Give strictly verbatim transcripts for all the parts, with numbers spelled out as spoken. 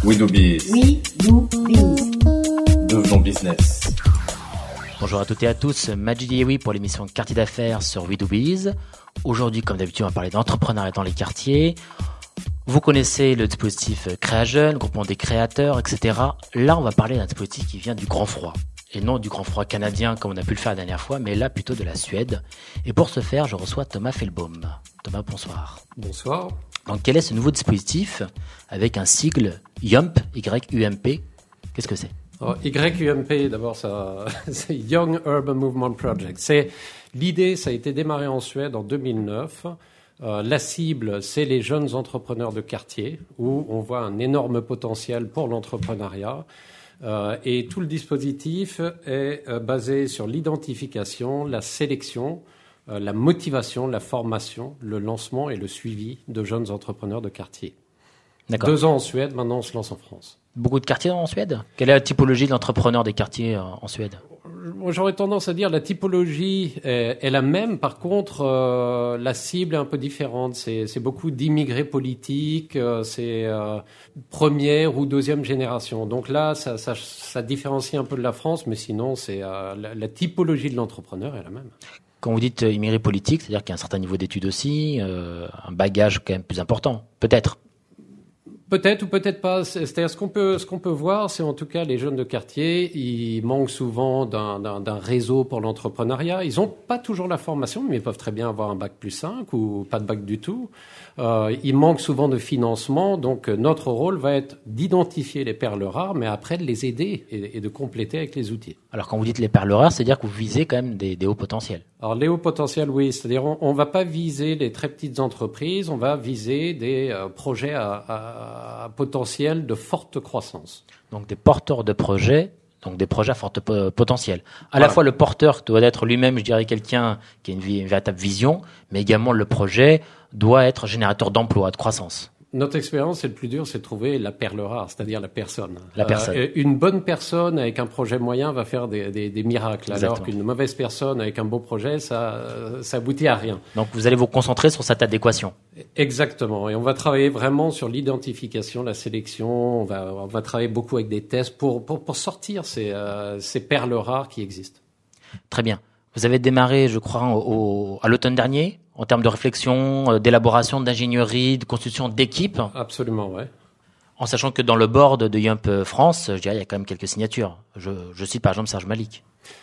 We do biz. We do biz. Devenons business. Bonjour à toutes et à tous, Majid Yewi pour l'émission Quartier d'affaires sur We do biz. Aujourd'hui, comme d'habitude, on va parler d'entrepreneuriat dans les quartiers. Vous connaissez le dispositif Créajeune, groupement des créateurs, et cetera. Là, on va parler d'un dispositif qui vient du grand froid. Et non du grand froid canadien comme on a pu le faire la dernière fois, mais là plutôt de la Suède. Et pour ce faire, je reçois Thomas Fellbaum. Thomas, bonsoir. Bonsoir. Donc, quel est ce nouveau dispositif avec un sigle YUMP, Y U M P? Qu'est-ce que c'est? Alors, Y U M P, d'abord, ça, c'est Young Urban Movement Project. C'est, l'idée, ça a été démarré en Suède en deux mille neuf. Euh, la cible, c'est les jeunes entrepreneurs de quartier, où on voit un énorme potentiel pour l'entrepreneuriat. Euh, et tout le dispositif est euh, basé sur l'identification, la sélection, euh, la motivation, la formation, le lancement et le suivi de jeunes entrepreneurs de quartier. D'accord. Deux ans en Suède, maintenant on se lance en France. Beaucoup de quartiers en Suède? Quelle est la typologie de l'entrepreneur des quartiers en Suède? Moi, j'aurais tendance à dire la typologie est, est la même. Par contre, euh, la cible est un peu différente. C'est, c'est beaucoup d'immigrés politiques. Euh, c'est euh, première ou deuxième génération. Donc là, ça, ça, ça différencie un peu de la France, mais sinon, c'est euh, la, la typologie de l'entrepreneur est la même. Quand vous dites immigré politique, c'est-à-dire qu'il y a un certain niveau d'études aussi, euh, un bagage quand même plus important, peut-être. Peut-être ou peut-être pas. C'est-à-dire ce qu'on peut, ce qu'on peut voir, c'est en tout cas les jeunes de quartier, ils manquent souvent d'un, d'un, d'un réseau pour l'entrepreneuriat. Ils n'ont pas toujours la formation, mais ils peuvent très bien avoir un bac plus cinq ou pas de bac du tout. Euh, ils manquent souvent de financement, donc notre rôle va être d'identifier les perles rares, mais après de les aider et, et de compléter avec les outils. Alors quand vous dites les perles rares, c'est-à-dire que vous visez quand même des, des hauts potentiels. Alors les hauts potentiels, oui, c'est-à-dire on ne va pas viser les très petites entreprises, on va viser des euh, projets à, à, à potentiel de forte croissance. Donc des porteurs de projets, donc des projets à forte po- potentiel. À Voilà. la fois le porteur doit être lui-même, je dirais, quelqu'un qui a une, vie, une véritable vision, mais également le projet doit être générateur d'emploi, de croissance. Notre expérience, c'est le plus dur, c'est de trouver la perle rare, c'est-à-dire la personne. La personne. Euh, une bonne personne avec un projet moyen va faire des, des, des miracles, Exactement. alors qu'une mauvaise personne avec un beau projet, ça, ça aboutit à rien. Donc vous allez vous concentrer sur cette adéquation. Exactement. Et on va travailler vraiment sur l'identification, la sélection. On va, on va travailler beaucoup avec des tests pour, pour, pour sortir ces, euh, ces perles rares qui existent. Très bien. Vous avez démarré, je crois, au, au, à l'automne dernier, en termes de réflexion, euh, d'élaboration, d'ingénierie, de constitution d'équipe. Absolument, ouais. En sachant que dans le board de Yump France, je dirais, il y a quand même quelques signatures. Je, je cite par exemple Serge Malik.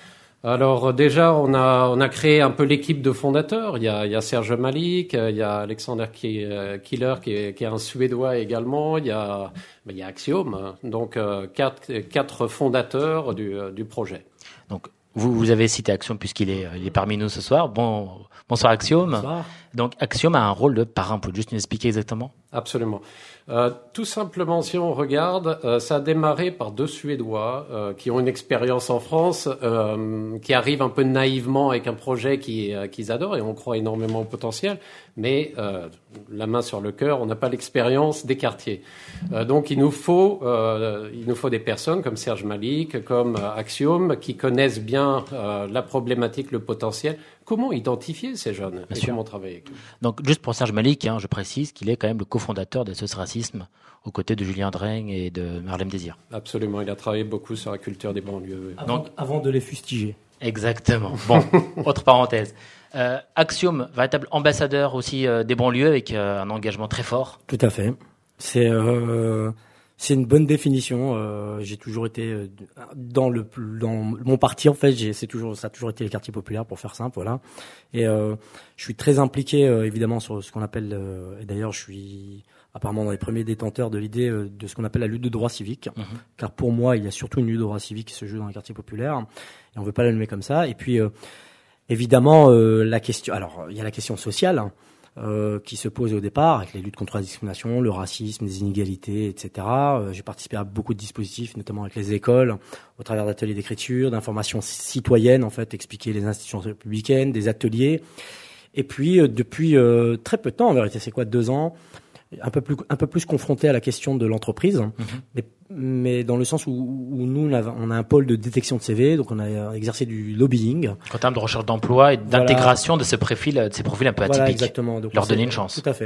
Alors déjà, on a on a créé un peu l'équipe de fondateurs. Il y a il y a Serge Malik, il y a Alexander Killer qui est qui est un Suédois également. Il y a il y a Axiom, donc euh, quatre quatre fondateurs du du projet. Donc vous vous avez cité Axiom puisqu'il est il est parmi nous ce soir. Bon bonsoir Axiom. Bonsoir. Donc Axiom a un rôle de parrain. Vous pouvez juste nous expliquer exactement? Absolument. Euh, tout simplement, si on regarde, euh, ça a démarré par deux Suédois euh, qui ont une expérience en France, euh, qui arrivent un peu naïvement avec un projet qui, euh, qu'ils adorent et on croit énormément au potentiel, mais euh, la main sur le cœur, on n'a pas l'expérience des quartiers. Euh, donc il nous faut, euh, il nous faut des personnes comme Serge Malik, comme euh, Axiom, qui connaissent bien euh, la problématique, le potentiel. Comment identifier ces jeunes et comment travailler avec eux? Donc, juste pour Serge Malik, hein, je précise qu'il est quand même le cofondateur de S O S Racisme, aux côtés de Julien Draigne et de Marlène Désir. Absolument, il a travaillé beaucoup sur la culture des banlieues. Avant, Donc, avant de les fustiger. Exactement. Bon, autre parenthèse. Euh, Axiom, véritable ambassadeur aussi euh, des banlieues avec euh, un engagement très fort. Tout à fait. C'est euh, c'est une bonne définition. Euh, j'ai toujours été euh, dans le dans mon parti en fait. J'ai c'est toujours ça a toujours été les quartiers populaires pour faire simple, voilà. Et euh, je suis très impliqué euh, évidemment sur ce qu'on appelle. Euh, et d'ailleurs, je suis apparemment dans les premiers détenteurs de l'idée euh, de ce qu'on appelle la lutte de droits civiques. Mmh. Car pour moi, il y a surtout une lutte de droits civiques qui se joue dans les quartiers populaires. Et on veut pas la nommer comme ça. Et puis euh, évidemment euh, la question. Alors il y a la question sociale. Hein. Euh, qui se pose au départ avec les luttes contre la discrimination, le racisme, les inégalités, et cetera. Euh, j'ai participé à beaucoup de dispositifs, notamment avec les écoles, au travers d'ateliers d'écriture, d'information citoyenne, en fait, expliquer les institutions républicaines, des ateliers. Et puis, euh, depuis euh, très peu de temps, en vérité, c'est quoi, deux ans, un peu plus un peu plus confronté à la question de l'entreprise, mmh. mais, mais dans le sens où, où nous on a, on a un pôle de détection de C V, donc on a exercé du lobbying en termes de recherche d'emploi et d'intégration voilà. de ces profils, de ces profils un peu atypiques. Voilà, exactement. Donc leur donner une chance. Tout à fait.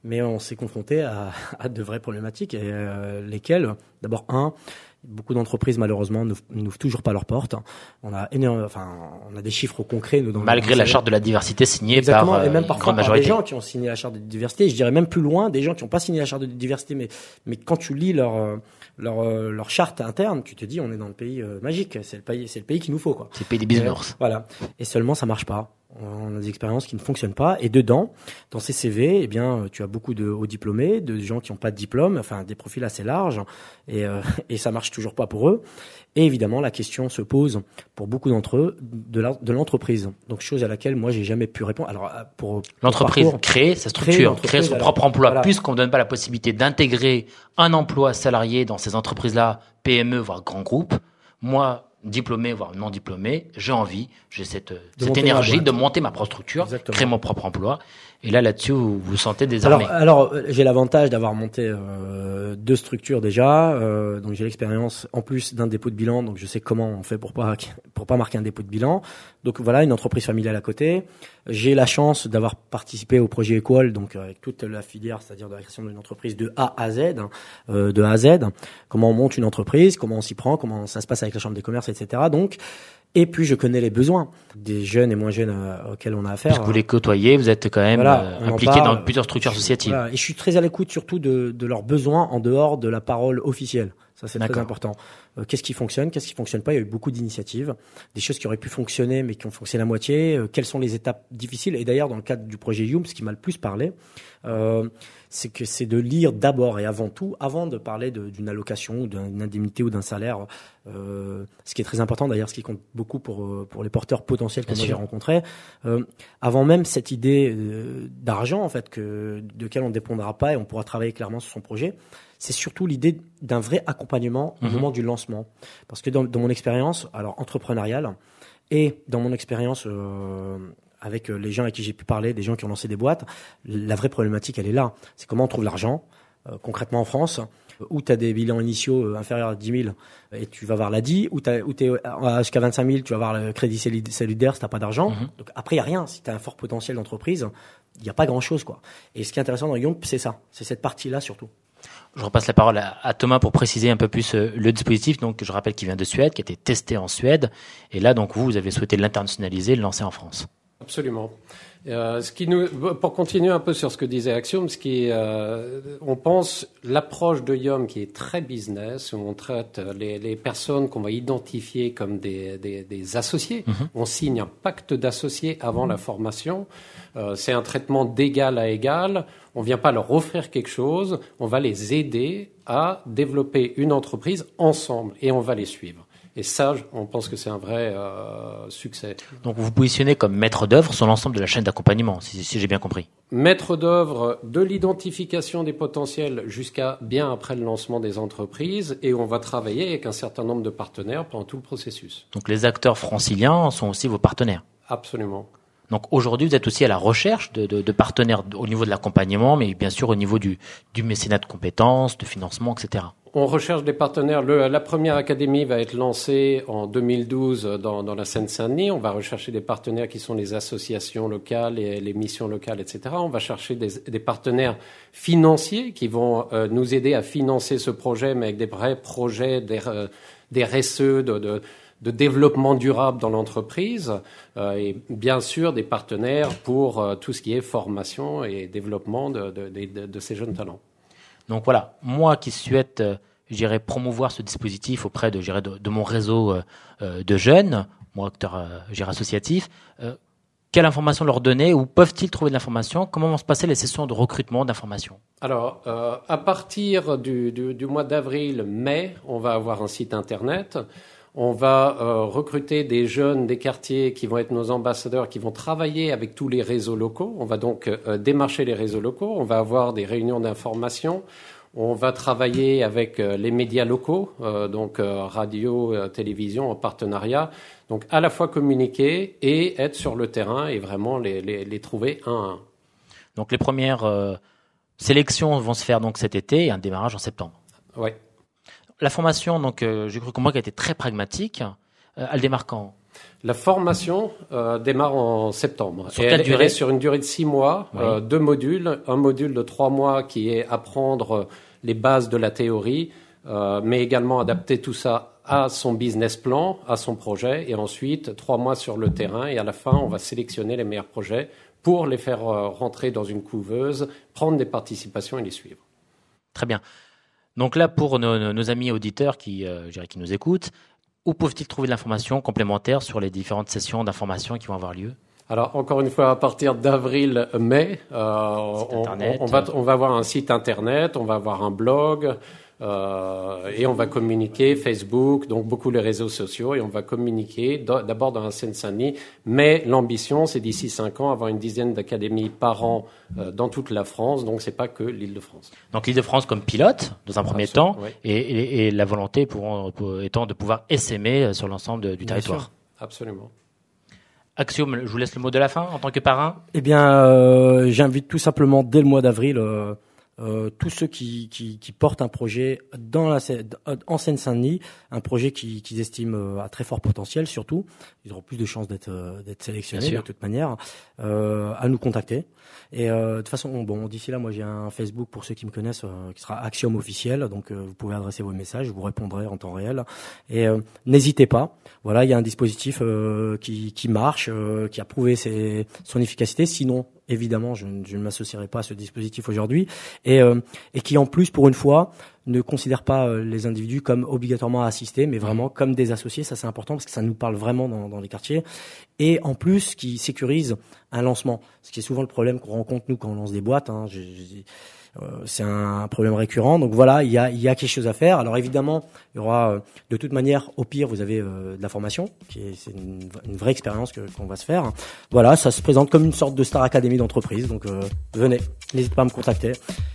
mais on s'est confronté à, à de vraies problématiques, et euh, lesquelles, d'abord, un, beaucoup d'entreprises, malheureusement, n'ouvrent toujours pas leurs portes. On a énorme, enfin, on a des chiffres concrets, nous, dans malgré la charte de la diversité signée Exactement, par, et même euh, parfois grande par majorité. des gens qui ont signé la charte de diversité. Je dirais même plus loin, des gens qui n'ont pas signé la charte de diversité, mais, mais quand tu lis leur, leur, leur charte interne, tu te dis, on est dans le pays euh, magique. C'est le pays, c'est le pays qu'il nous faut, quoi. C'est le pays des bisounours. Et, voilà. Et seulement, ça marche pas. On a des expériences qui ne fonctionnent pas. Et dedans, dans ces C V, eh bien, tu as beaucoup de hauts diplômés, de gens qui n'ont pas de diplôme, enfin, des profils assez larges, et, euh, et ça marche toujours pas pour eux. Et évidemment, la question se pose pour beaucoup d'entre eux de, la, de l'entreprise. Donc, chose à laquelle moi, j'ai jamais pu répondre. Alors, pour, pour l'entreprise parcours, crée sa structure, crée son alors, propre emploi, voilà. puisqu'on ne donne pas la possibilité d'intégrer un emploi salarié dans ces entreprises-là, P M E, voire grands groupes. Moi, diplômé, voire non diplômé, j'ai envie, j'ai cette, cette énergie de monter ma propre structure, Exactement. créer mon propre emploi. Et là, là-dessus, vous vous sentez désarmé. Alors, alors j'ai l'avantage d'avoir monté euh, deux structures déjà. Euh, donc, j'ai l'expérience en plus d'un dépôt de bilan. Donc, je sais comment on fait pour pas pour pas marquer un dépôt de bilan. Donc, voilà, une entreprise familiale à côté. J'ai la chance d'avoir participé au projet Equal, donc avec toute la filière, c'est-à-dire de la création d'une entreprise de A à Z, euh, de A à Z. Comment on monte une entreprise, comment on s'y prend, comment ça se passe avec la chambre des commerces, et cetera. Donc, et puis je connais les besoins des jeunes et moins jeunes euh, auxquels on a affaire. Puisque vous les côtoyez, vous êtes quand même voilà, euh, impliqué parle, dans plusieurs structures associatives. Voilà, et je suis très à l'écoute surtout de, de leurs besoins en dehors de la parole officielle. Ça, c'est D'accord. très important. Euh, qu'est-ce qui fonctionne, qu'est-ce qui fonctionne pas? Il y a eu beaucoup d'initiatives, des choses qui auraient pu fonctionner mais qui ont fonctionné à moitié. Euh, quelles sont les étapes difficiles? Et d'ailleurs, dans le cadre du projet Youm, ce qui m'a le plus parlé, euh, c'est que c'est de lire d'abord et avant tout, avant de parler de, d'une allocation ou d'une indemnité ou d'un salaire. Euh, ce qui est très important d'ailleurs, ce qui compte beaucoup pour pour les porteurs potentiels que moi j'ai rencontrés. Euh, avant même cette idée euh, d'argent en fait que de laquelle on ne dépendra pas et on pourra travailler clairement sur son projet. C'est surtout l'idée d'un vrai accompagnement au mmh. moment du lancement. Parce que dans, dans mon expérience, alors entrepreneuriale, et dans mon expérience euh, avec les gens avec qui j'ai pu parler, des gens qui ont lancé des boîtes, la vraie problématique, elle est là. C'est comment on trouve l'argent, euh, concrètement en France, où tu as des bilans initiaux euh, inférieurs à dix mille et tu vas voir l'A D I, où tu es jusqu'à vingt-cinq mille, tu vas voir le crédit solidaire si tu n'as pas d'argent. Mmh. Donc après, il n'y a rien. Si tu as un fort potentiel d'entreprise, il n'y a pas grand-chose, quoi. Et ce qui est intéressant dans Young, c'est ça. C'est cette partie-là surtout. Je repasse la parole à, à Thomas pour préciser un peu plus euh, le dispositif. Donc, je rappelle qu'il vient de Suède, qui a été testé en Suède. Et là, donc, vous, vous avez souhaité l'internationaliser, le lancer en France. Absolument. Euh, ce qui nous, pour continuer un peu sur ce que disait Axiom, ce qui, euh, on pense l'approche de Yom qui est très business, où on traite les, les personnes qu'on va identifier comme des, des, des associés. Mm-hmm. On signe un pacte d'associés avant mm-hmm. la formation. Euh, c'est un traitement d'égal à égal. On vient pas leur offrir quelque chose. On va les aider à développer une entreprise ensemble et on va les suivre. Et ça, on pense que c'est un vrai euh, succès. Donc, vous vous positionnez comme maître d'œuvre sur l'ensemble de la chaîne d'accompagnement, si, si j'ai bien compris. Maître d'œuvre de l'identification des potentiels jusqu'à bien après le lancement des entreprises, et on va travailler avec un certain nombre de partenaires pendant tout le processus. Donc, les acteurs franciliens sont aussi vos partenaires. Absolument. Donc, aujourd'hui, vous êtes aussi à la recherche de, de, de partenaires au niveau de l'accompagnement, mais bien sûr au niveau du, du mécénat de compétences, de financement, et cetera. On recherche des partenaires. Le, la première académie va être lancée en deux mille douze dans, dans la Seine-Saint-Denis. On va rechercher des partenaires qui sont les associations locales et les missions locales, et cetera. On va chercher des, des partenaires financiers qui vont euh, nous aider à financer ce projet, mais avec des vrais projets, des, euh, des R S E, de, de, de développement durable dans l'entreprise. Euh, et bien sûr, des partenaires pour euh, tout ce qui est formation et développement de, de, de, de ces jeunes talents. Donc voilà, moi qui souhaite, euh, j'irai promouvoir ce dispositif auprès de, j'irai de, de mon réseau euh, de jeunes, mon acteur euh, j'irai associatif, euh, quelle information leur donner? Où peuvent-ils trouver de l'information? Comment vont se passer les sessions de recrutement d'information? Alors, euh, à partir du, du, du mois d'avril, mai, on va avoir un site internet. On va euh, recruter des jeunes des quartiers qui vont être nos ambassadeurs, qui vont travailler avec tous les réseaux locaux. On va donc euh, démarcher les réseaux locaux. On va avoir des réunions d'information. On va travailler avec euh, les médias locaux, euh, donc euh, radio, euh, télévision, en partenariat. Donc à la fois communiquer et être sur le terrain et vraiment les, les, les trouver un à un. Donc les premières euh, sélections vont se faire donc cet été et un démarrage en septembre. Oui. La formation, donc, euh, j'ai cru comprendre qu'elle était très pragmatique. Euh, elle démarre quand? La formation euh, démarre en septembre. Sur et quelle elle, durée ? elle est sur une durée de six mois, Oui. euh, deux modules. Un module de trois mois qui est apprendre les bases de la théorie, euh, mais également adapter tout ça à son business plan, à son projet, et ensuite trois mois sur le terrain. Et à la fin, on va sélectionner les meilleurs projets pour les faire euh, rentrer dans une couveuse, prendre des participations et les suivre. Très bien. Donc là, pour nos, nos, nos amis auditeurs qui, euh, je dirais, qui nous écoutent, où peuvent-ils trouver de l'information complémentaire sur les différentes sessions d'information qui vont avoir lieu ? Alors, encore une fois, à partir d'avril-mai, euh, on, on, on, va, on va avoir un site Internet, on va avoir un blog, euh, et on va communiquer Facebook, donc beaucoup les réseaux sociaux, et on va communiquer d'abord dans la Seine-Saint-Denis. Mais l'ambition, c'est d'ici cinq ans, avoir une dizaine d'académies par an euh, dans toute la France, donc c'est pas que l'Île-de-France. Donc l'Île-de-France comme pilote, dans un premier Absolument, temps, oui. et, et, et la volonté pour, pour, étant de pouvoir essaimer sur l'ensemble de, du Bien territoire. sûr, absolument. Axiom, je vous laisse le mot de la fin en tant que parrain. Eh bien, euh, j'invite tout simplement dès le mois d'avril euh, euh, tous ceux qui, qui, qui portent un projet dans la, en Seine-Saint-Denis, un projet qu'ils qui estiment à très fort potentiel surtout, ils auront plus de chances d'être, d'être sélectionnés de toute manière, euh, à nous contacter. Et euh, de toute façon, bon, d'ici là, moi j'ai un Facebook pour ceux qui me connaissent, euh, qui sera Axiom officiel, donc euh, vous pouvez adresser vos messages, je vous répondrai en temps réel. Et euh, n'hésitez pas, voilà, il y a un dispositif euh, qui, qui marche, euh, qui a prouvé ses, son efficacité. Sinon, évidemment, je, je ne m'associerai pas à ce dispositif aujourd'hui, et, euh, et qui en plus, pour une fois, ne considère pas euh, les individus comme obligatoirement assistés, mais vraiment comme des associés. Ça, c'est important parce que ça nous parle vraiment dans, dans les quartiers. Et en plus, qui sécurise un lancement, ce qui est souvent le problème qu'on rencontre nous quand on lance des boîtes. Hein. Je, je, euh, c'est un problème récurrent. Donc voilà, il y a, il y a quelque chose à faire. Alors évidemment, il y aura euh, de toute manière, au pire, vous avez euh, de la formation, qui est, c'est une, une vraie expérience que, qu'on va se faire. Voilà, ça se présente comme une sorte de Star Academy d'entreprise. Donc euh, venez, n'hésitez pas à me contacter.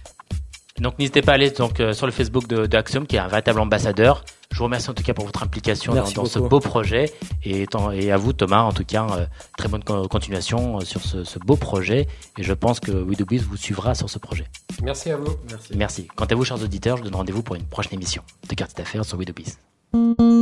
Donc n'hésitez pas à aller donc, euh, sur le Facebook de, de Axiom, qui est un véritable ambassadeur. Je vous remercie en tout cas pour votre implication dans, dans ce beau projet. Et, et à vous Thomas, en tout cas, euh, très bonne continuation sur ce, ce beau projet. Et je pense que We Do Biz vous suivra sur ce projet. Merci à vous. Merci. Merci. Quant à vous, chers auditeurs, je vous donne rendez-vous pour une prochaine émission de Quartier d'affaires sur We Do Biz.